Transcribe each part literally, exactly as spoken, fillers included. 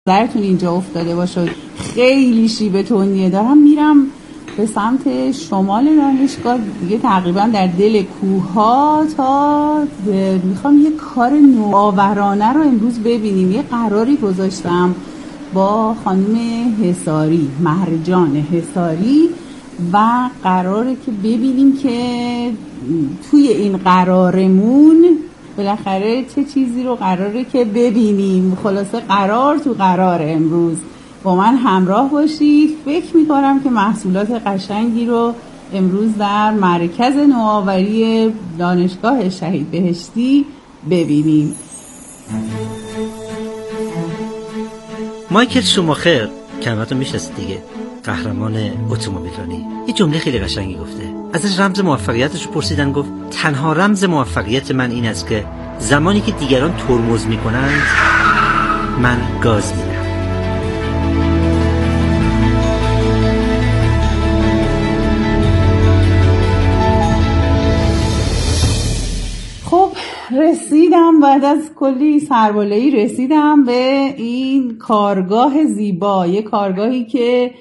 نظرتون اینجا افتاده باشه. خیلی شیب تونیه. دارم میرم به سمت شمال دانشگاه دیگه، تقریبا در دل کوها، تا میخوام یه کار نوآورانه رو امروز ببینیم. یه قراری گذاشتم با خانم حصاری، مرجان حصاری، و قراره که ببینیم که توی این قرارمون بالاخره چه چیزی رو قراره که ببینیم. خلاصه قرار تو قرار. امروز با من همراه باشید. فکر میکنم که محصولات قشنگی رو امروز در مرکز نوآوری دانشگاه شهید بهشتی ببینیم. مایکل شوماخر، کلماتو میشناسید دیگه، قهرمان اتومبیلرانی، یه جمله خیلی قشنگی گفته. ازش رمز موفقیتش رو پرسیدن، گفت تنها رمز موفقیت من این است که زمانی که دیگران ترمز میکنند من گاز میدم. خب رسیدم، بعد از کلی سربالایی رسیدم به این کارگاه زیبا. یه کارگاهی که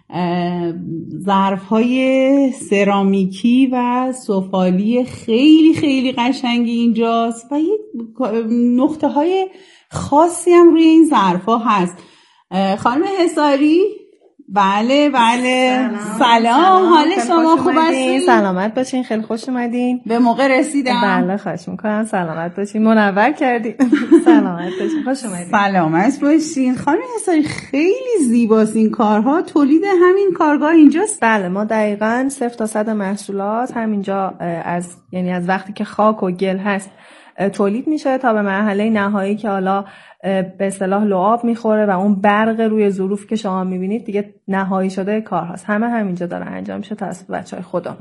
ظرف‌های سرامیکی و سفالی خیلی خیلی قشنگی اینجاست و یه نقطه‌های خاصی هم روی این ظرف‌ها هست. خانم حصاری، بله بله، سلام, سلام. حال شما خوب هستین؟ سلامت باشین، خیلی خوش اومدین. به موقع رسیدم. بله خواهش میکنم، سلامت باشین، منور کردین. سلامت باشین، خوش اومدین. سلامت باشین. خانم حصاری خیلی زیباست این کارها. تولید همین کارگاه اینجاست؟ بله، ما دقیقاً صفر تا صد محصولات همینجا از یعنی از وقتی که خاک و گل هست تولید میشه تا به مرحله نهایی که حالا به اصطلاح لعاب میخوره و اون برق روی ظروف که شما میبینید دیگه نهایی شده کار هست. همه همینجا داره انجام میشه توسط بچهای خودم.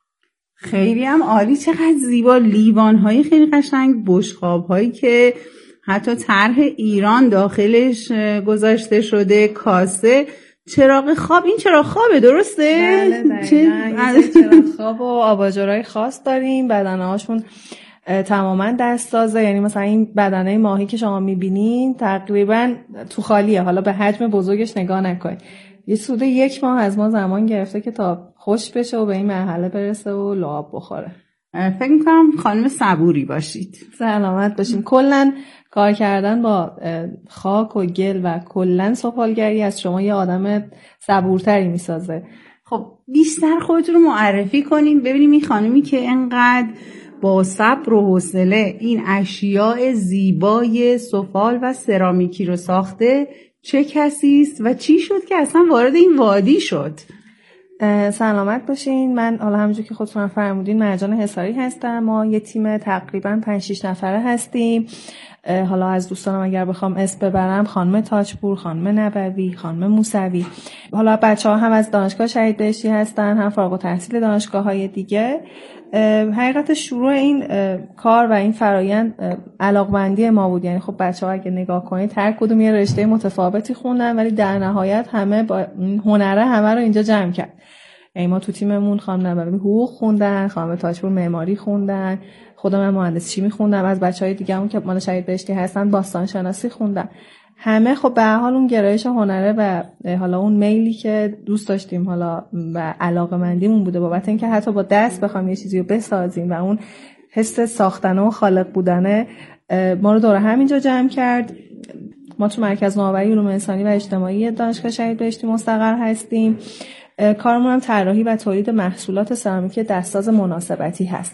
خیلی هم عالی. چقدر زیبا. لیوان‌های خیلی قشنگ، بشقاب‌هایی که حتی طرح ایران داخلش گذاشته شده، کاسه، چراغ خواب. این چراغ خوابه، درسته؟ بله دقیقاً. چراغ خواب و آباژورای خاص داریم. بدنه‌هاشون تماما دستسازه، یعنی مثلا این بدنه ماهی که شما میبینین تقریبا تو خالیه. حالا به حجم بزرگش نگاه نکنید. یه سوده یک ماه از ما زمان گرفته که تا خوش بشه و به این مرحله برسه و لعاب بخوره. فکر میکنم خانم صبوری باشید. سلامت باشیم. کلن کار کردن با خاک و گل و کلن سفالگری از شما یه آدم صبورتری میسازه. خب بیشتر خودتون رو معرفی کنین، ببینیم این خانمی که انقدر با صبر و حوصله این اشیاء زیبای سفال و سرامیکی رو ساخته چه کسی است و چی شد که اصلا وارد این وادی شد. سلامت باشین. من حالا همونجور که خودتون فرمودین مرجان حصاری هستم. ما یه تیم تقریبا پنج شش نفره هستیم. حالا از دوستانم اگر بخوام اسم ببرم، خانم تاجپور، خانم نبوی، خانم موسوی. حالا بچه‌ها هم از دانشگاه شهید بهشتی هستن، هم فارغ التحصیل دانشگاه‌های دیگه. حقیقت شروع این کار و این فرایند علاقمندی ما بود. یعنی خب بچه‌ها اگه نگاه کنید هر کدوم یه رشته متفاوتی خوندن، ولی در نهایت همه با هنره همه رو اینجا جمع کرد. یعنی ما تو تیممون خانم نبوی حقوق خوندن، خانم تاجپور معماری خوندن، خودم من مهندسی شیمی خوندم، از بچهای دیگه‌مون که مال شهید بهشتی هستن باستان شناسی خوندن. همه خب به هر حال اون گرایش هنره و حالا اون میلی که دوست داشتیم حالا و علاقه‌مندیمون بوده بابت اینکه حتی با دست بخوام یه چیزی رو بسازیم و اون حس ساختن و خالق بودن ما رو دور همینجا جمع کرد. ما تو مرکز نوآوری علوم انسانی و اجتماعی دانشگاه شهید بهشتی مستقر هستیم. کارمون هم طراحی و تولید محصولات سرامیکی دستساز مناسبتی هست.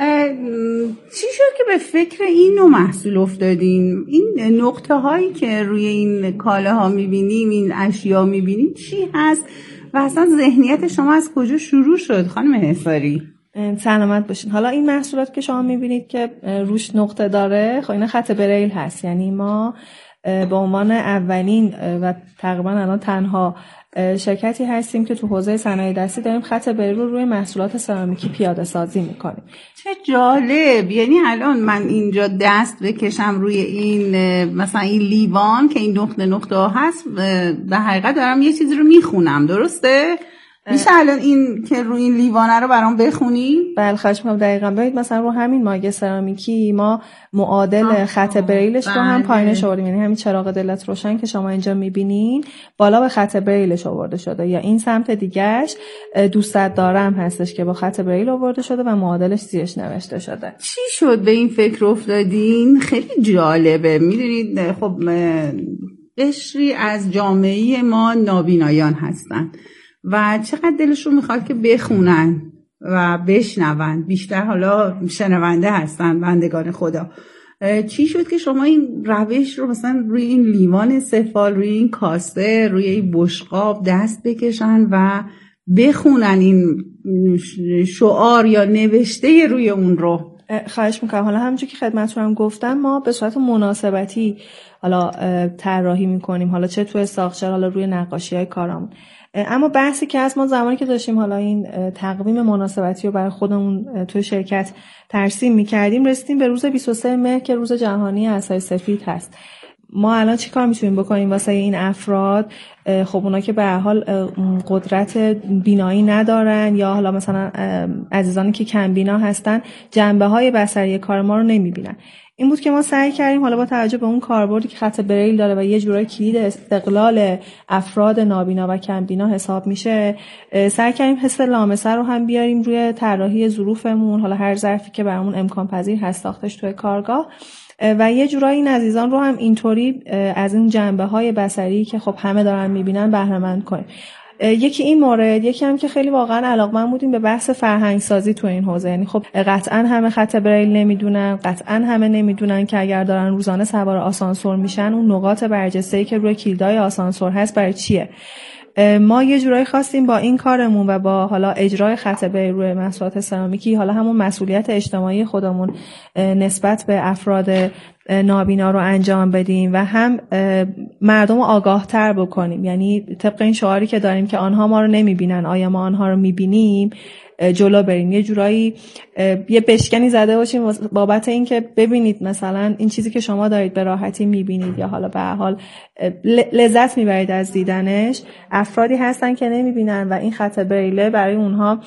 چی شد که به فکر این نوع محصول افتادین؟ این نقطه هایی که روی این کالاها میبینیم، این اشیا میبینیم، چی هست و اصلا ذهنیت شما از کجا شروع شد خانم حصاری؟ سلامت باشین. حالا این محصولات که شما میبینید که روش نقطه داره، خب این خط بریل هست. یعنی ما به عنوان اولین و تقریبا الان تنها شرکتی هستیم که تو حوزه صنایع دستی داریم خط بریل رو روی محصولات سرامیکی پیاده سازی میکنیم. چه جالب. یعنی الان من اینجا دست بکشم روی این مثلا این لیوان که این نقطه نقطه هست، به حقیقت دارم یه چیزی رو میخونم، درسته؟ میشه الان این که روی این لیوانه رو برام بخونی؟ بله خواهش می‌کنم. دقیقاً ببینید مثلا رو همین ماگ سرامیکی ما معادل خط بریلش رو هم پایینش آوردیم، یعنی همین چراغ دلت روشن که شما اینجا می‌بینین بالا به خط بریلش آورده شده، یا این سمت دیگه‌اش دوست دارم هستش که با خط بریل آورده شده و معادلش زیرش نوشته شده. چی شد به این فکر افتادین؟ خیلی جالبه. می‌دونید خب قشری از جامعه ما نابینایان هستن و چقدر دلشون میخواد که بخونن و بشنون، بیشتر حالا شنونده هستن بندگان خدا. چی شد که شما این روش رو مثلا روی این لیوان سفال، روی این کاسه، روی این بشقاب دست بکشن و بخونن این شعار یا نوشته روی اون رو؟ خواهش میکنم. حالا همونجوری که خدمتتونم گفتم ما به صورت مناسبتی حالا طراحی میکنیم، حالا چه توی ساختار، حالا روی نقاشی‌های کارامون. اما بحثی که از ما زمانی که داشتیم حالا این تقویم مناسبتی رو برای خودمون توی شرکت ترسیم میکردیم، رسیدیم به روز بیست و سوم مهر که روز جهانی عصای سفید هست. ما الان چی کار میتونیم بکنیم واسه این افراد؟ خب اونا که به هر حال قدرت بینایی ندارن یا حالا مثلا عزیزانی که کم بینا هستن جنبه های بصری کار ما رو نمیبینن. این بود که ما سعی کردیم حالا با توجه به اون کاربردی که خط بریل داره و یه جورای کلید استقلال افراد نابینا و کم بینا حساب میشه، سعی کردیم حس لامسه رو هم بیاریم روی طراحی ظروفمون، حالا هر ظرفی که برامون امکان پذیر هست ساختش توی کارگاه، و یه جورایی این عزیزان رو هم اینطوری از این جنبه‌های بصری که خب همه دارن میبینن بهره مند کنیم. یکی این مورد، یکی هم که خیلی واقعا علاقه‌مند بودیم به بحث فرهنگ سازی تو این حوزه. یعنی خب قطعاً همه خط بریل نمیدونن، قطعاً همه نمیدونن که اگر دارن روزانه سوار آسانسور میشن اون نقاط برجسته‌ای که روی کلیدای آسانسور هست برای چیه. ما یه جورایی خواستیم با این کارمون و با حالا اجرای خط بریل روی محصولات سرامیکی حالا همون مسئولیت اجتماعی خودمون نسبت به افراد نابینا رو انجام بدیم و هم مردم رو آگاه تر بکنیم. یعنی طبق این شعاری که داریم که آنها ما رو نمیبینن، آیا ما آنها رو میبینیم، جلو بریم. یه جورایی یه بشکنی زده باشیم بابت این که ببینید مثلا این چیزی که شما دارید به راحتی میبینید یا حالا به هر حال لذت میبرید از دیدنش، افرادی هستن که نمیبینن و این خط بریله برای اونها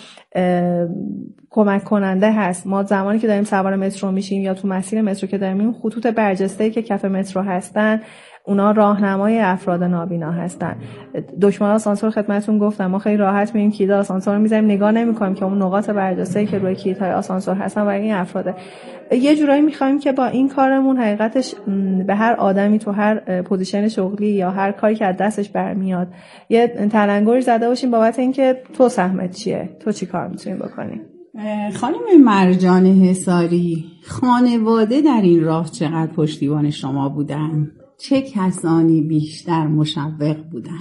کمک کننده هست. ما زمانی که داریم سوار مترو میشیم یا تو مسیر مترو که داریم این خطوط برجسته‌ای که کف مترو هستن اونا راهنمای افراد نابینا هستن. دکمه آسانسور خدمتتون گفتم ما خیلی راحت میریم کلید آسانسور رو میذاریم، نگاه نمی‌کنیم که اون نقاط برجسته‌ای که روی کلیدهای آسانسور هستن برای این افراد. یه جورایی می‌خوایم که با این کارمون حقیقتش به هر آدمی تو هر پوزیشن شغلی یا هر کاری که از دستش برمیاد یه تلنگری زده باشیم بابت اینکه تو سهمت چیه، تو چی کار می‌تونی بکنی. خانم مرجان حصاری، خانواده در این راه چقدر پشتیبان شما بودن؟ چه کسانی بیشتر مشوق بودن؟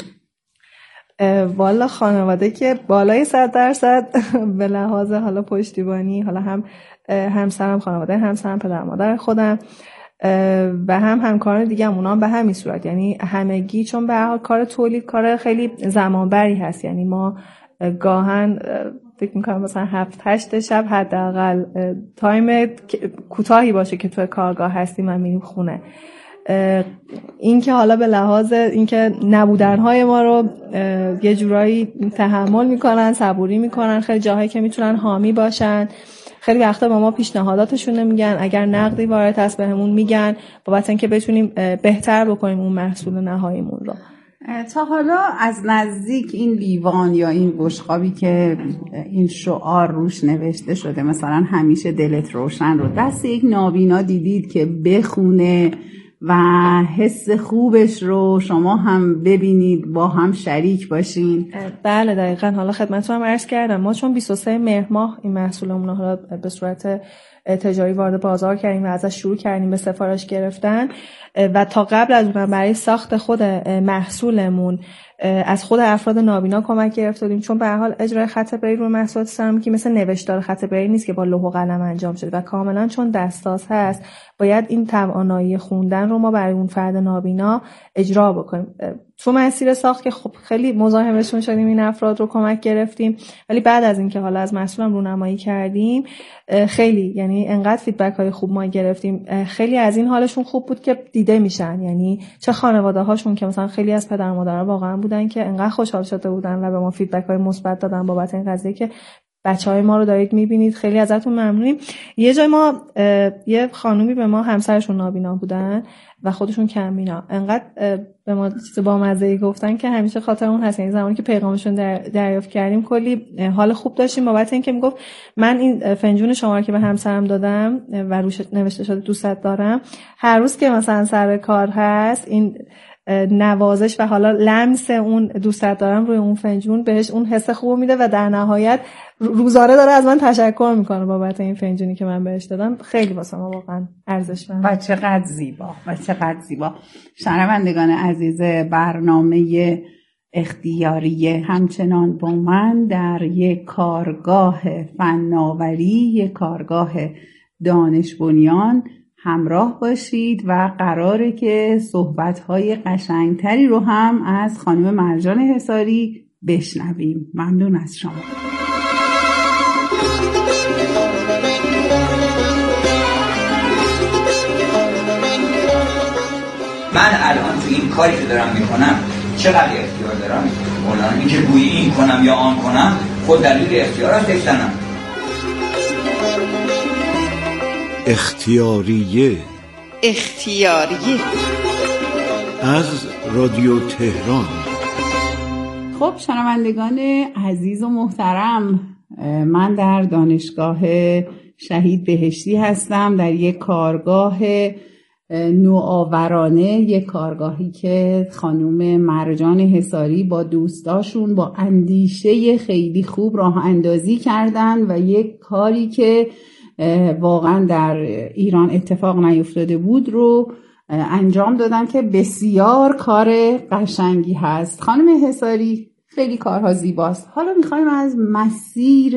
والا خانواده که بالای صد درصد به لحاظ حالا پشتیبانی، حالا هم همسرم، خانواده همسرم، پدر مادر خودم و هم همکاران دیگه هم اونا هم به همین صورت. یعنی همگی، چون به هر حال کار تولید کار خیلی زمانبری هست، یعنی ما گاهن فکر میکنم مثلا هفت هشت شب حداقل تایم کوتاهی باشه که توی کارگاه هستیم و میریم خونه. این که حالا به لحاظ اینکه نبودنهای ما رو یه جورایی تحمل میکنن، صبوری میکنن، خیلی جاهایی که میتونن حامی باشن، خیلی وقتا با ما پیشنهاداتشون رو میگن، اگر نقدی وارد هست بهمون میگن بابت اینکه بتونیم بهتر بکنیم اون محصول نهاییمون رو. تا حالا از نزدیک این لیوان یا این بشقابی که این شعار روش نوشته شده مثلا همیشه دلت روشن رو دست یک نابینا دیدید که بخونه و حس خوبش رو شما هم ببینید، با هم شریک باشین؟ بله دقیقاً. حالا خدمتتون هم عرض کردم ما چون بیست و سوم مهر ماه این محصولمون رو حالا به صورت تجاری وارد بازار کردیم و ازش شروع کردیم به سفارش گرفتن و تا قبل از اون برای ساخت خود محصولمون از خود افراد نابینا کمک گرفتیم، چون به هر حال اجرای خط بریل روی محصولات سرامیکی مثل نوشتار خط بریل نیست که با لوح و قلم انجام شده و کاملا چون دستاز هست باید این توانایی خوندن رو ما برای اون فرد نابینا اجرا بکنیم. تو مسیر ساخت که خب خیلی مزاحمشون شدیم، این افراد رو کمک گرفتیم، ولی بعد از اینکه حالا از مسئولم رونمایی کردیم خیلی، یعنی انقدر فیدبک های خوب ما گرفتیم، خیلی از این حالشون خوب بود که دیده میشن. یعنی چه خانواده هاشون که مثلا خیلی از پدر و مادرها واقعا بودن که انقدر خوشحال شده بودن و به ما فیدبک های مثبت دادن بابت این قضیه که بچهای ما رو دارید میبینید، خیلی ازتون ممنونیم. یه جای ما یه خانومی به ما همسرشون نابینا بودن و خودشون کم بینا، انقدر به ما چیز بامزه‌ای گفتن که همیشه خاطرمون هست. یعنی زمانی که پیغامشون در دریافت کردیم کلی حال خوب داشتیم بابت اینکه میگفت من این فنجون شما رو که به همسرم دادم و روش نوشته شده دوستت دارم، هر روز که مثلا سر کار هست این نوازش و حالا لمس اون دوستت دارم روی اون فنجون بهش اون حس خوب میده و در نهایت روزانه داره از من تشکر میکنه بابت این فنجونی که من بهش دادم. خیلی واسه ما واقعا ارزشمند و چقدر زیبا و چقدر زیبا. شنوندگان عزیز برنامه اختیاریه همچنان با من در یک کارگاه فناوری، یک کارگاه دانش بنیان همراه باشید و قراره که صحبت‌های قشنگتری رو هم از خانم مرجان حصاری بشنویم. ممنون از شما. من الان تو این کاری که دارم میکنم چقدر اختیار دارم؟ مولانا میگه گویی این کنم یا آن کنم، خود دلیل اختیار است داشتنم. اختیاریه اختیاریه از رادیو تهران. خب شنوندگان عزیز و محترم، من در دانشگاه شهید بهشتی هستم، در یک کارگاه نوآورانه، یک کارگاهی که خانم مرجان حصاری با دوستاشون با اندیشه خیلی خوب راه اندازی کردن و یک کاری که واقعا در ایران اتفاق نیفتاده بود رو انجام دادن که بسیار کار قشنگی هست. خانم حصاری خیلی کارها زیباست. حالا میخوایم از مسیر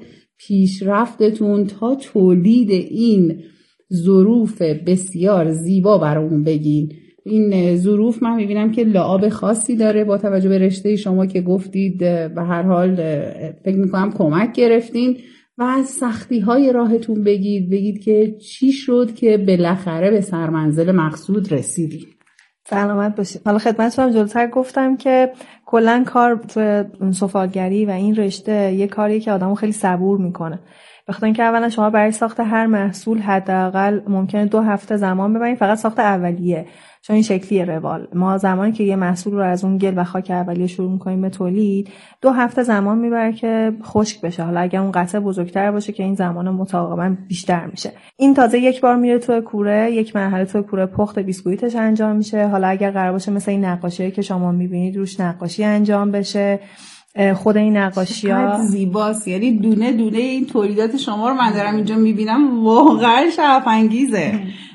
پیشرفتتون تا تولید این ظروف بسیار زیبا برامون بگین. این ظروف من میبینم که لعاب خاصی داره با توجه به رشته شما که گفتید به هر حال فکر میکنم کمک گرفتین و از سختی های راهتون بگید بگید که چی شد که بالاخره به سرمنزل مقصود رسیدید. سلامت باشید. حالا خدمتتون جلوتر گفتم که کلا کار تو سفالگری و این رشته یه کاریه که آدمو خیلی صبور میکنه. بخاطر اینکه اولا شما برای ساخت هر محصول حداقل ممکنه دو هفته زمان ببرید، فقط ساخت اولیه، چون این شکلیه روال. ما زمانی که یه محصول رو از اون گل و خاک اولیه شروع می‌کنیم به تولید، دو هفته زمان میبره که خشک بشه. حالا اگر اون قطعه بزرگتر باشه که این زمان متقابلا بیشتر میشه. این تازه یک بار میره تو کوره، یک مرحله تو کوره پخت بیسکویتش انجام میشه. حالا اگر قرار باشه مثلا این نقاشی که شما می‌بینید روش نقاشی انجام بشه، خود این نقاشی‌ها زیباست. یعنی دونه دونه این تولیدات شما رو من دارم اینجا میبینم، واقعا شگفت انگیزه.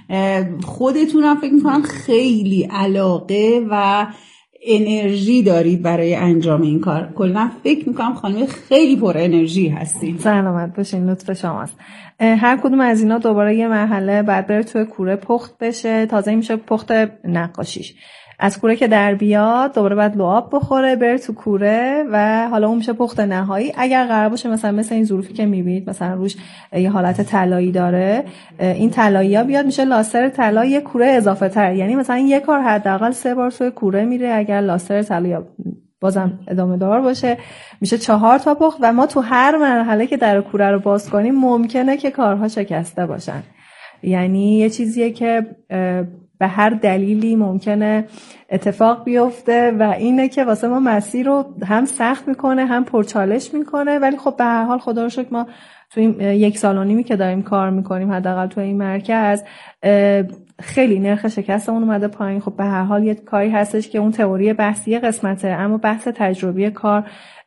خودتون هم فکر میکنم خیلی علاقه و انرژی دارید برای انجام این کار. کلا فکر میکنم خانم خیلی پر انرژی هستید. سلامت باشین، لطف شماست. هر کدوم از اینا دوباره یه مرحله بعد بره توی کوره پخت بشه، تازه میشه پخت نقاشیش. از کوره که در بیاد دوباره بعد لعاب بخوره بره تو کوره و حالا اون میشه پخت نهایی. اگر قرار باشه مثلا مثل این ظروفی که میبینید مثلا روش یه حالت طلایی داره، این طلایی‌ها بیاد میشه لاستر طلا یه کوره اضافه تر. یعنی مثلا یه کار حداقل سه بار توی کوره میره، اگر لاستر طلا بازم ادامه دار باشه میشه چهار تا پخت و ما تو هر مرحله که در کوره رو باز کنیم ممکنه که کارها شکسته باشن. یعنی یه چیزیه که به هر دلیلی ممکنه اتفاق بیفته و اینه که واسه ما مسیر رو هم سخت میکنه هم پرچالش میکنه، ولی خب به هر حال خدا رو شکر ما تو این یک سال و نیمی که داریم کار میکنیم حداقل تو این مرکز خیلی نرخ شکستمون اومده پایین. خب به هر حال یه کاری هستش که اون تئوری بحثی قسمته، اما بحث تجربی کار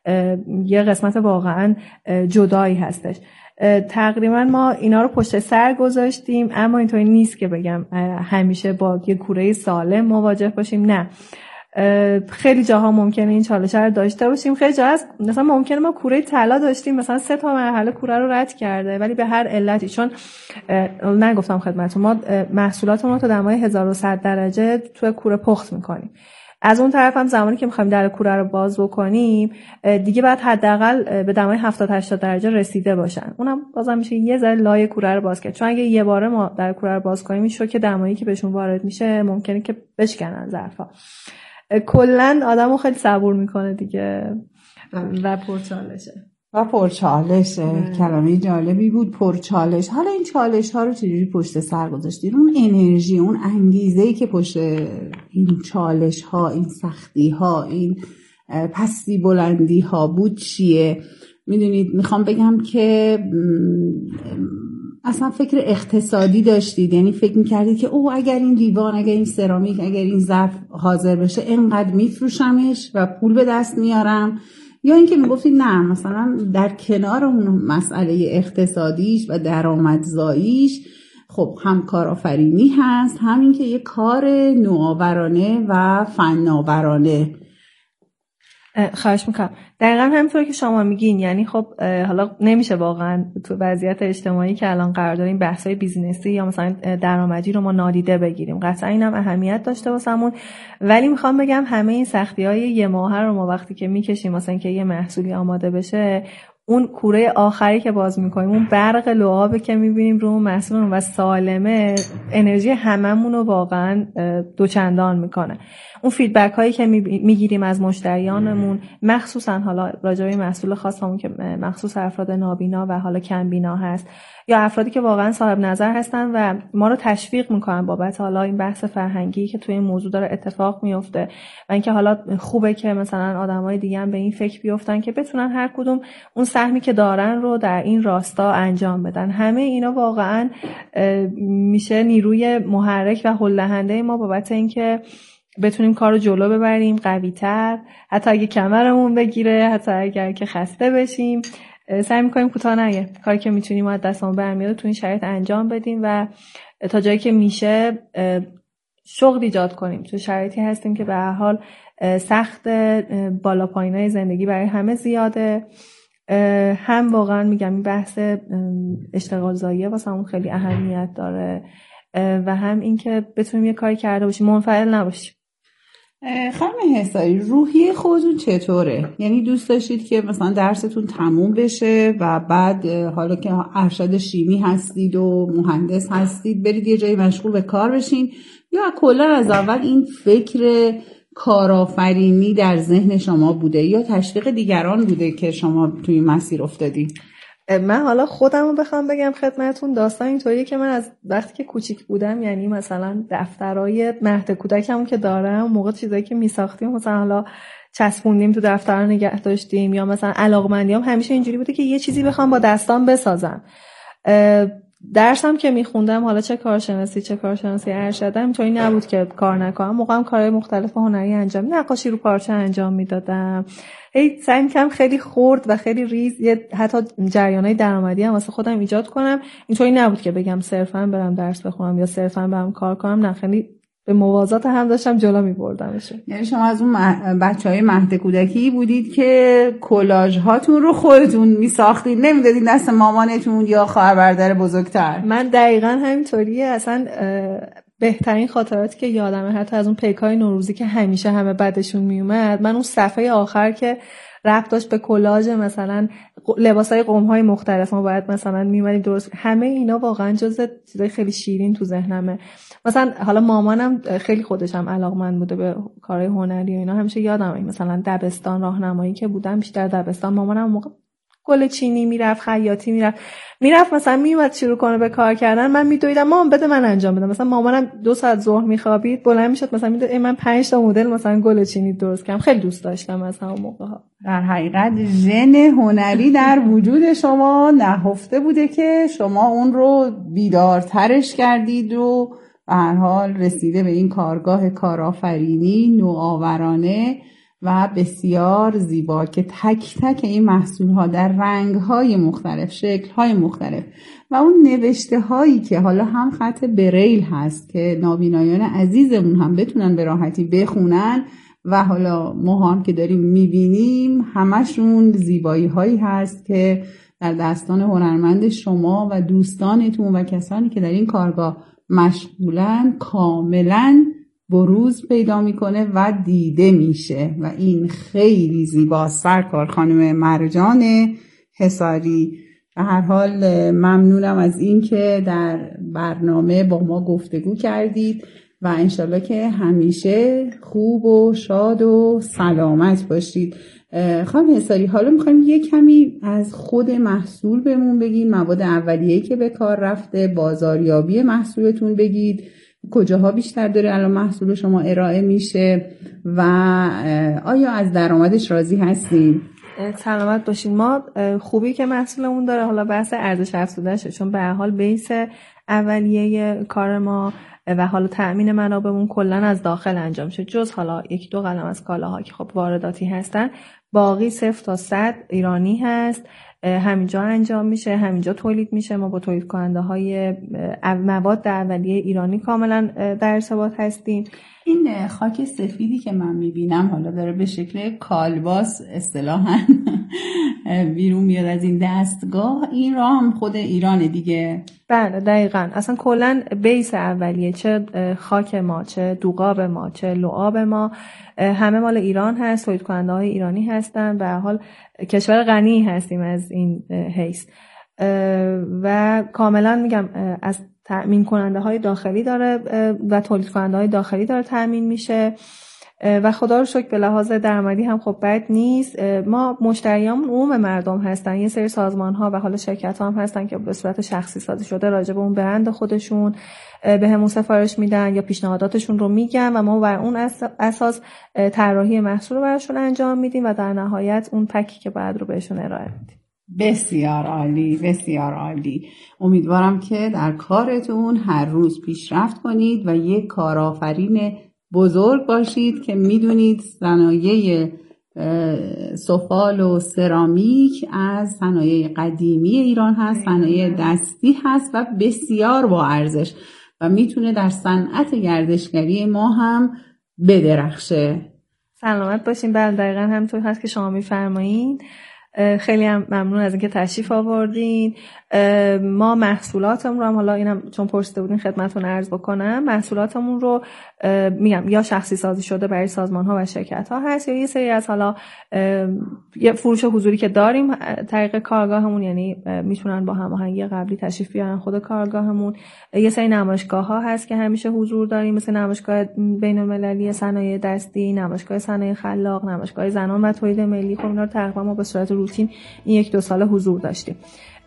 یه قسمت واقعا جدایی هستش. تقریبا ما اینا رو پشت سر گذاشتیم، اما اینطوری نیست که بگم همیشه با یه کوره سالم مواجه باشیم. نه، خیلی جاها ممکنه این چالش رو داشته باشیم. خیلی جاها هست مثلا ممکنه ما کوره طلا داشتیم، مثلا سه تا مرحله کوره رو رد کرده، ولی به هر علتی، چون نگفتم خدمتتون ما محصولاتمون رو تا دمای هزار و صد درجه تو کوره پخت میکنیم از اون طرف هم زمانی که می‌خوایم در کوره رو باز بکنیم دیگه باید حداقل به دمای هفتاد هشتاد درجه رسیده باشن. اونم بازم میشه یه ذره لای کوره رو باز کرد، چون اگه یه باره ما در کوره رو باز کنیم این شوک دمایی که بهشون وارد میشه ممکنه که بشکنن ظرفا. کلا آدمو خیلی صبور میکنه دیگه و پرچالشه و پرچالشه. کلمه جالبی بود، پرچالش. حالا این چالش ها رو چجوری پشت سر گذاشتید؟ اون انرژی، اون انگیزه‌ای که پشت این چالش ها، این سختی ها، این پستی بلندی ها بود چیه؟ میدونید میخوام بگم که اصلا فکر اقتصادی داشتید، یعنی فکر میکردید که او اگر این لیوان، اگر این سرامیک، اگر این ظرف حاضر بشه اینقدر میفروشمش و پول به دست میارم، یا اینکه میگفتید نه مثلا در کنار اون مسئله اقتصادیش و درآمدزاییش خب هم کارآفرینی هست، هم این که یه کار نوآورانه و فناورانه. خواهش میکنم. دقیقا همینطور که شما میگین، یعنی خب حالا نمیشه واقعا تو وضعیت اجتماعی که الان قرار داریم بحثای بیزینسی یا مثلا درآمدی رو ما نادیده بگیریم، قطعا اینم اهمیت داشته واسمون، ولی میخوام بگم همه این سختی‌های یه ماهه رو ما وقتی که میکشیم مثلا که یه محصولی آماده بشه، اون کوره آخری که باز میکنیم، اون برق لعابی که میبینیم رو محصول و سالمه، انرژی هممون رو واقعا دوچندان میکنه. اون فیدبک هایی که میگیریم از مشتریانمون، مخصوصا حالا راجع به محصول خاص همون که مخصوص افراد نابینا و حالا کم بینا هست یا افرادی که واقعا صاحب نظر هستن و ما رو تشویق میکنن بابت حالا این بحث فرهنگی که توی این موضوع داره اتفاق میفته و اینکه حالا خوبه که مثلا آدمای دیگه هم به این فکر بیفتن که بتونن هر کدوم اون سهمی که دارن رو در این راستا انجام بدن. همه اینا واقعا میشه نیروی محرک و هل دهنده ما بابت اینکه بتونیم کارو جلو ببریم قوی‌تر، حتی اگه کمرمون بگیره، حتی اگر که خسته بشیم، سعی می‌کنیم کوتاه نگه. کاری که میتونیم از دستمون برمیاد تو این شرایط انجام بدیم و تا جایی که میشه شغل ایجاد کنیم. تو شرایطی هستیم که به هر حال سخت، بالا پایینای زندگی برای همه زیاده. هم واقعا میگم این بحث اشتغال زایی واسه همون خیلی اهمیت داره و هم این که بتونیم یه کاری کرده باشیم، منفعل نباشیم. خانم حصاری، روحیه خودتون چطوره؟ یعنی دوست داشتید که مثلا درستون تموم بشه و بعد حالا که ارشد شیمی هستید و مهندس هستید برید یه جایی مشغول به کار بشین، یا کلا از اول این فکر کارآفرینی در ذهن شما بوده یا تشویق دیگران بوده که شما توی مسیر افتادید؟ من حالا خودم رو بخوام بگم خدمتون، داستان اینطوریه که من از وقتی که کوچیک بودم، یعنی مثلا دفترهای مهد کودکمون که دارم، موقع چیزایی که میساختیم مثلا حالا چسبوندیم تو دفتر نگه داشتیم، یا مثلا علاقمندیام همیشه اینجوری بوده که یه چیزی بخوام با دستام بسازم. درسم که میخوندم، حالا چه کارشناسی چه کارشناسی ارشدم، اینطوری نبود که کار نکنم. موقعم کارهای مختلف هنری انجام، نقاشی رو پارچه انجام میدادم. هی سعی می‌کردم خیلی خرد و خیلی ریز یه حتی جریانای درآمدی هم واسه خودم ایجاد کنم. اینطوری نبود که بگم صرفاً برم درس بخونم یا صرفاً برم کار کنم، نه، خیلی به موازات هم داشتم جلو می‌بردمشون. یعنی شما از اون بچهای مهد کودکی بودید که کلاژ هاتون رو خودتون می‌ساختید، نمی‌دادید دست مامانتون یا خواهر برادر بزرگتر؟ من دقیقاً همینطوریه. اصلا بهترین خاطراتی که یادمه، حتی از اون پیکای نوروزی که همیشه همه بعدشون میومد، من اون صفحه آخر که ربط داشت به کلاژ مثلا لباسای قوم‌های مختلف ما باید مثلا میومدیم درست، همه اینا واقعا جزء چیزای خیلی شیرین تو ذهنمه. مثلا حالا مامانم خیلی خودش هم علاقمند بوده به کارهای هنری و اینا، همیشه یادمه مثلا دبستان راهنمایی که بودم، بیشتر دبستان مامانم موقع گل چینی میرفت، خیاطی میرفت میرفت مثلا میومد شروع کنه به کار کردن، من میدویدم مامان بده من انجام بدم. مثلا مامانم دو ساعت ظهر میخوابید، بلند میشد مثلا میدوید من پنج تا مدل مثلا گل چینی درست کردم. خیلی دوست داشتم از همون موقع ها. در حقیقت ژن هنری در وجود شما نهفته بوده که شما اون رو بیدارترش کردید و به هر حال رسیده به این کارگاه کارآفرینی نوآورانه و بسیار زیبا که تک تک این محصول‌ها در رنگ‌های مختلف، شکل‌های مختلف و اون نوشته‌هایی که حالا هم خط بریل هست که نابینایان عزیزمون هم بتونن به راحتی بخونن و حالا ما هم که داریم می‌بینیم، همشون زیبایی‌هایی هست که در دستان هنرمند شما و دوستانتون و کسانی که در این کارگاه مشغولن کاملاً بروز پیدا میکنه و دیده میشه و این خیلی زیباست. سرکار خانم مرجان حصاری. به هر حال ممنونم از این که در برنامه با ما گفتگو کردید و انشالله که همیشه خوب و شاد و سلامت باشید. خانم حصاری، حالا میخوایم یه کمی از خود محصول بهمون بگید، مواد اولیه‌ای که به کار رفته، بازاریابی محصولتون بگید، کجاها بیشتر داره الان محصول شما ارائه میشه و آیا از درآمدش راضی هستین؟ سلامت باشین. ما خوبی که محصولمون داره، حالا بحث ارزش افزودهشه، چون به هر حال بیس اولیه کار ما و حالا تأمین منابعمون کلا از داخل انجام میشه، جز حالا یک دو قلم از کالاها که خب وارداتی هستن، باقی صفر تا صد ایرانی هست، همینجا انجام میشه، همینجا تولید میشه. ما با تولید کننده های مواد اولیه ایرانی کاملا در ارتباط هستیم. این خاک سفیدی که من میبینم حالا داره به شکل کالباس اصطلاحاً بیرون میاد از این دستگاه، این را هم خود ایرانه دیگه؟ بله دقیقاً. اصلا کلاً بیس اولیه، چه خاک ما، چه دوغاب ما، چه لعاب ما، همه مال ایران هست، تولید کننده های ایرانی هستن. به هر حال کشور غنی هستیم از این حیث و کاملا میگم از تأمین کننده های داخلی داره و تولید کننده های داخلی داره تأمین میشه و خدا رو شکر به لحاظ درآمدی هم خب بد نیست. ما مشتریامون عموم مردم هستن، یه سری سازمان ها و حالا شرکت ها هم هستن که به صورت شخصی سازی شده راجع به اون برند خودشون به همون سفارش میدن یا پیشنهاداتشون رو میگن و ما بر اون اساس طراحی محصول رو براشون انجام میدیم و در نهایت اون پکی که بعد رو بهشون ارائه میدیم. بسیار عالی، بسیار عالی. امیدوارم که در کارتون هر روز پیشرفت کنید و یک کارآفرین بزرگ باشید که میدونید صنایع سفال و سرامیک از صنایع قدیمی ایران هست، صنایع دستی هست و بسیار با ارزش و میتونه در صنعت گردشگری ما هم بدرخشه. سلامت باشین. بله دقیقاً همونطور هست که شما میفرمایید. خیلی هم ممنون از اینکه تشریف آوردین. ما محصولاتمون رو هم، حالا اینم چون پرسیده بودین خدمتتون عرض بکنم، محصولاتمون رو میگم یا شخصی سازی شده برای سازمان ها و شرکت ها هست یا یه سری از حالا یه فروش حضوری که داریم طریق کارگاهمون، یعنی میتونن با هماهنگی قبلی تشریف بیارن خود کارگاهمون. یه سری نمایشگاه ها هست که همیشه حضور داریم، مثل نمایشگاه بین المللی صنایع دستی، نمایشگاه صنایع خلاق، نمایشگاه زنان و تولید ملی. خب اینا رو تقریبا ما به صورت روتین این یک دو سال حضور داشتیم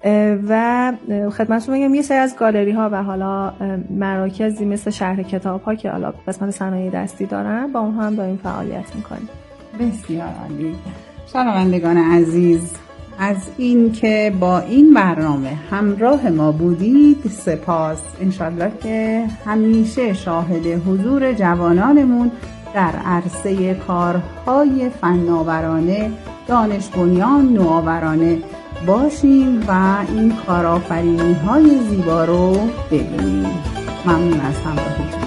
و خدمتتون میگم یه سری از گالری ها و حالا مراکزی مثل شهر کتاب ها که حالا قسمت صنایع دستی دارن با اونها هم داریم فعالیت میکنیم. بسیار عالی. شنوندگان عزیز، از این که با این برنامه همراه ما بودید سپاس. انشالله که همیشه شاهد حضور جوانانمون در عرصه کارهای فناورانه، دانش بنیان، نوآورانه باشیم و این کارآفرینی های زیبا رو ببینیم. ممنون از همراهیتون.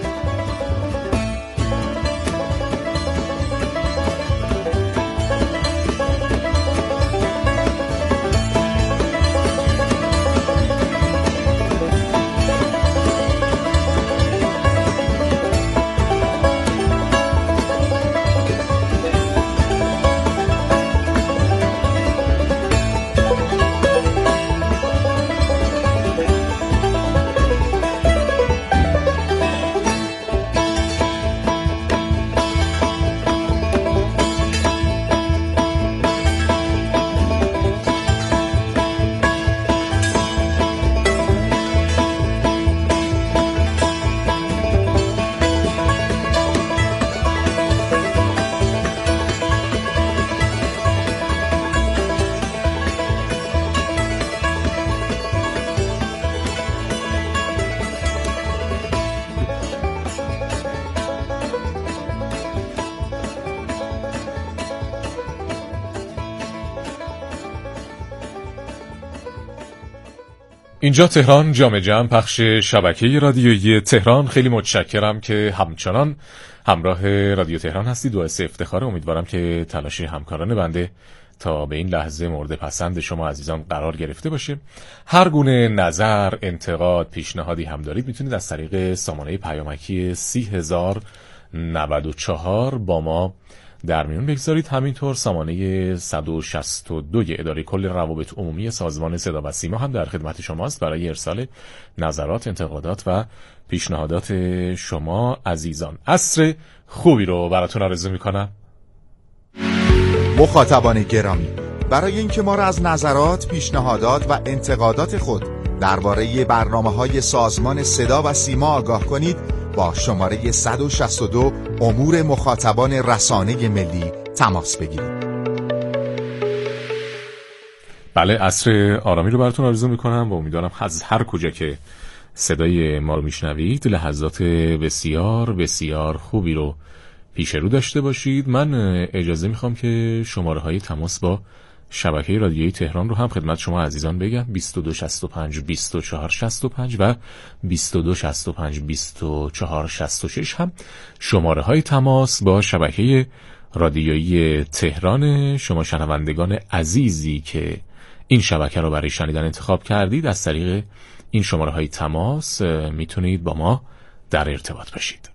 اینجا تهران، جام جم، پخش شبکه رادیویی تهران. خیلی متشکرم که همچنان همراه رادیو تهران هستید و باعث افتخار. امیدوارم که تلاش همکاران بنده تا به این لحظه مورد پسند شما عزیزان قرار گرفته باشه. هر گونه نظر، انتقاد، پیشنهادی هم دارید میتونید از طریق سامانه پیامکی سی هزار نود و چهار با ما در میون بگذارید. همینطور سامانه صد و شصت و دو اداره کل روابط عمومی سازمان صدا و سیما هم در خدمت شماست برای ارسال نظرات، انتقادات و پیشنهادات شما عزیزان. عصر خوبی رو براتون آرزو میکنم. مخاطبان گرامی، برای اینکه ما را از نظرات، پیشنهادات و انتقادات خود درباره برنامه‌های سازمان صدا و سیما آگاه کنید، با شماره صد و شصت و دو امور مخاطبان رسانه ملی تماس بگیرید. بله، عصر آرامی رو براتون آرزو میکنم و امیدوارم از هر کجا که صدای ما رو میشنوید لحظات بسیار بسیار خوبی رو پیش رو داشته باشید. من اجازه میخوام که شماره های تماس با شبکه رادیویی تهران رو هم خدمت شما عزیزان بگم. بیست و دو شصت و پنج بیست و چهار شصت و پنج و بیست و دو شصت و پنج بیست و چهار شصت و شش هم شماره های تماس با شبکه رادیویی تهران. شما شنوندگان عزیزی که این شبکه رو برای شنیدن انتخاب کردید، از طریق این شماره های تماس میتونید با ما در ارتباط باشید.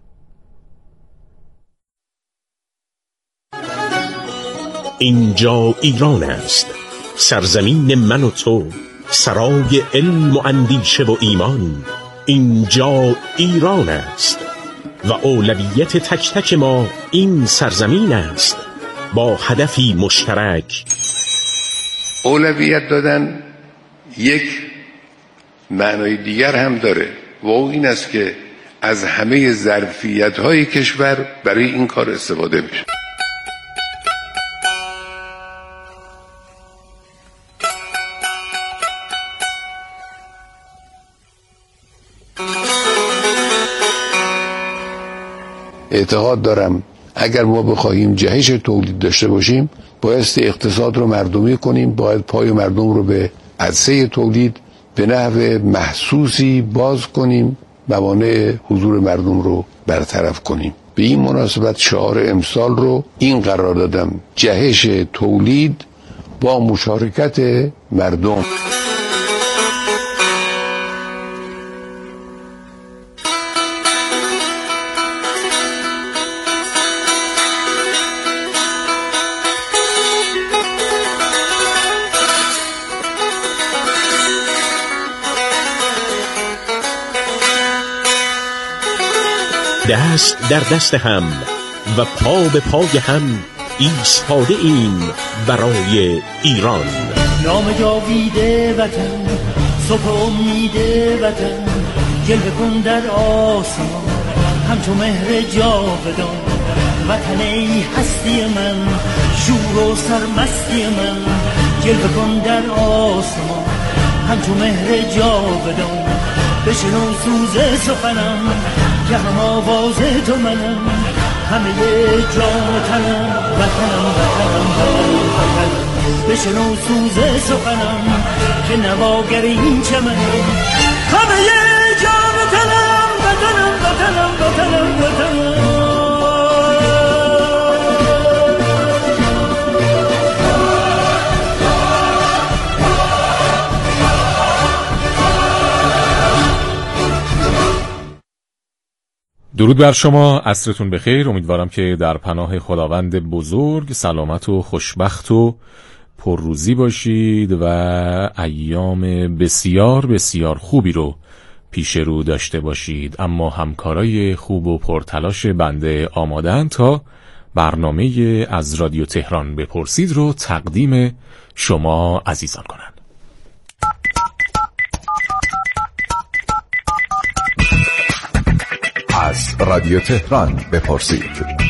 اینجا ایران است، سرزمین من و تو، سرای علم و اندیشه و ایمان. اینجا ایران است و اولویت تک تک ما این سرزمین است، با هدفی مشترک. اولویت دادن یک معنای دیگر هم داره و او این است که از همه ظرفیت‌های کشور برای این کار استفاده بشه. اعتقاد دارم اگر ما بخواهیم جهش تولید داشته باشیم، بایستی اقتصاد رو مردمی کنیم، باید پای مردم رو به عرصه تولید به نحو محسوسی باز کنیم، موانع حضور مردم رو برطرف کنیم. به این مناسبت شعار امسال رو این قرار دادم: جهش تولید با مشارکت مردم. دست در دست هم و پا به پای هم ایستاده ایم برای ایران. نام جاویده وطن، صبح امید وطن، جلوه کن در آسمان همچو مهر جاودان. وطن ای هستی من، شور و سرمستی من، جلوه کن در آسمان همچو مهر جاودان. بشنو سوز سخنم که هم آواز تو منم، همه جان تنم، وطنم وطنم وطنم وطنم. بشنو سوز سخنم که نواگر این چمنم، همه جان تنم، وطنم وطنم وطنم وطنم. درود بر شما، عصرتون بخیر. امیدوارم که در پناه خداوند بزرگ سلامت و خوشبخت و پرروزی باشید و ایام بسیار بسیار خوبی رو پیش رو داشته باشید. اما همکارای خوب و پرتلاش بنده آمادن تا برنامه از رادیو تهران بپرسید رو تقدیم شما عزیزان کنند. از رادیو تهران بپرسید.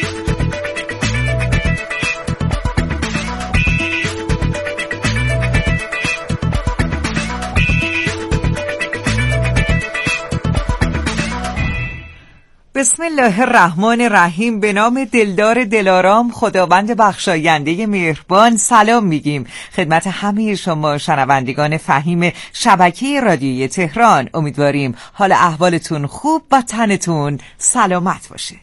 بسم الله الرحمن الرحیم. به نام دلدار دلارام، خداوند بخشاینده مهربان، سلام میگیم خدمت همه شما شنوندگان فهیم شبکه رادیویی تهران. امیدواریم حال احوالتون خوب و تنتون سلامت باشه.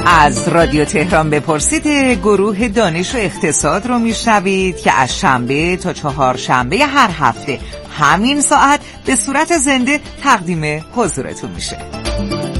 از رادیو تهران بپرسید گروه دانش و اقتصاد رو میشنوید که از شنبه تا چهارشنبه هر هفته همین ساعت به صورت زنده تقدیم حضورتون میشه.